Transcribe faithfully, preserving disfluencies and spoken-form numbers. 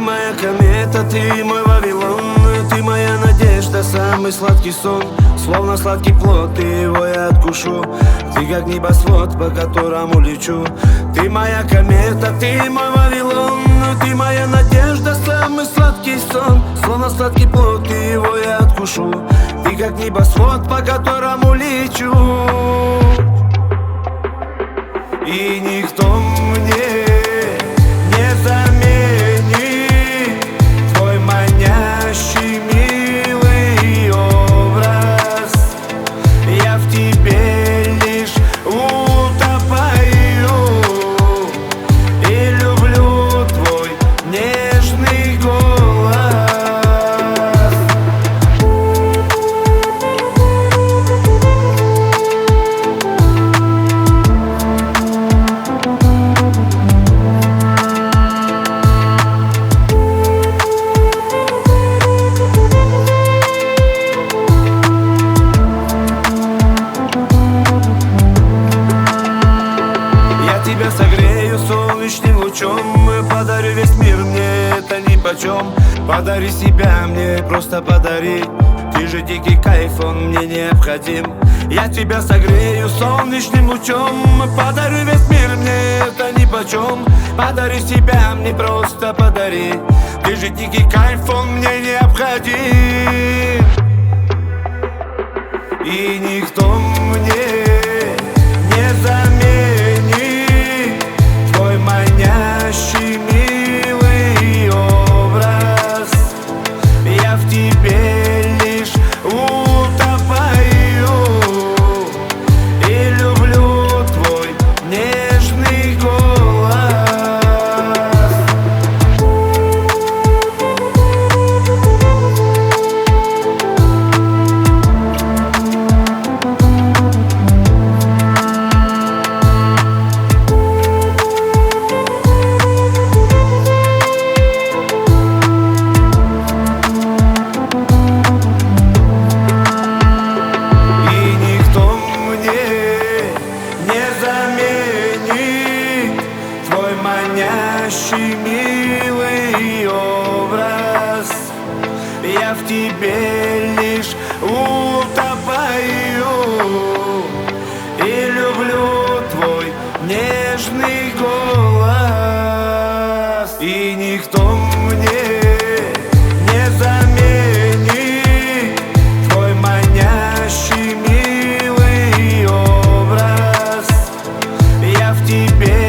моя комета, ты мой Вавилон. Ты моя надежда, самый сладкий сон. Словно сладкий плод, ты его я откушу. Ты как небосвод, по которому лечу. Ты моя комета, ты мой Вавилон. Ты моя надежда, самый сладкий сон. Словно сладкий плод, ты его я откушу. Ты как небосвод, по которому лечу. И никто мне не заменит твой манящий милый образ. Я в тебе лишь утопаю и люблю твой нежный голос. Тебя согрею солнечным лучом, подарю весь мир, мне это нипочем. Подари себя мне, просто подари. Ты же дикий кайф, он мне необходим. Я тебя согрею солнечным лучом, подарю весь мир, мне это нипочем. Подари себя мне, просто подари. Ты же дикий кайф, он мне необходим. И никто мне не заменит твой манящий милый образ. Я в тебе лишь утопаю и люблю твой нежный голос. Твой манящий милый образ. Я в тебе лишь утопаю и люблю твой нежный голос. И никто мне не заменит твой манящий милый образ. Я в тебе